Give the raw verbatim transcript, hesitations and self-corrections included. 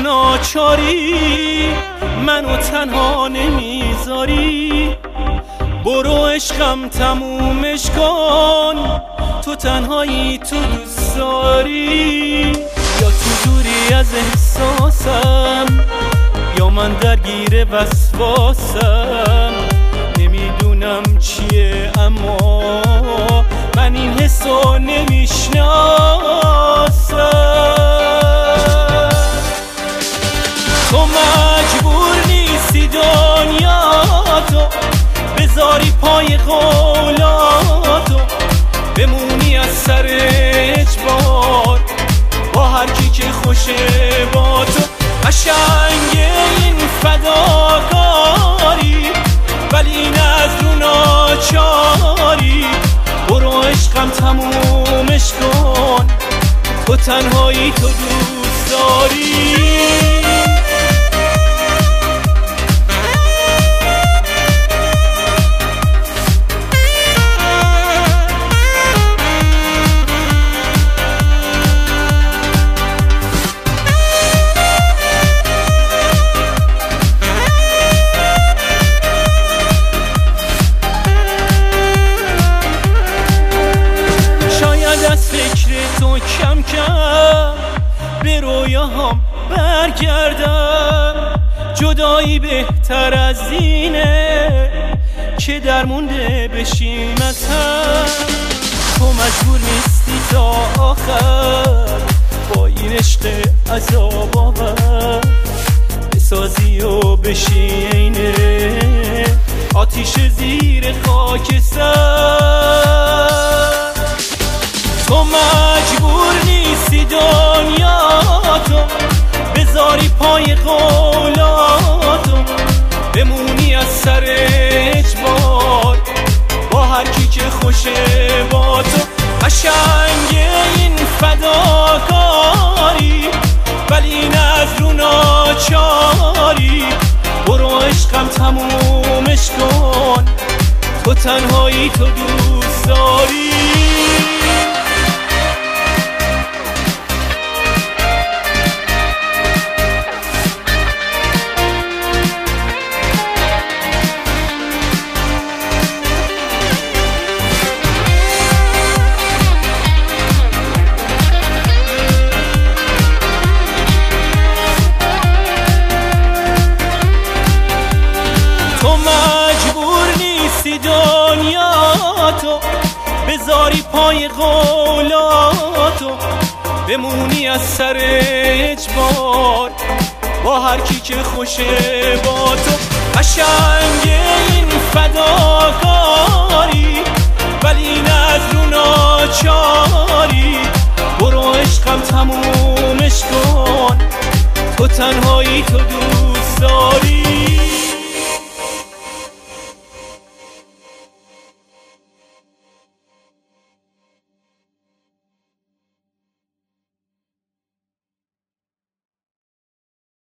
ناچاری منو تنها نمیذاری. برو عشقم تمومش کن، تو تنهایی تو دوست داری. یا تو دوری از احساسم یا من درگیر وسواسم، نمیدونم چیه اما من این حسو نمیشناسم. تو مجبور نیستی دنیا تو بذاری پای قولاتو، بمونی از سر اجبار با هر کی که خوشه با تو. قشنگ این فداکاری ولی این از رو ناچاری. برو عشقم تمومش کن، تو تنهایی تو دوست داری. فکر تو کم کم به رویاهام برگردم. جدایی بهتر از اینه که در مونده بشیم از هم. تو مجبور نیستی تا آخر با این عشق عذاب آور بسازی و بشی اینه آتیش زیر خاک سر. تو مجبور نیستی دنیا تو بذاری پای قولاتو، بمونی از سر اجبار با هر کی که خوشه با تو. قشنگ این فداکاری ولی این از رو ناچاری. برو عشقم تمومش کن، تو تنهایی تو دوست داری. تو مجبور نیستی دنیا تو بذاری پای قولاتو، بمونی از سر اجبار با هر کی که خوشه با تو. قشنگ این فداکاری ولی این از رو ناچاری. برو عشقم تمومش کن، تو تنهایی تو دوست داری.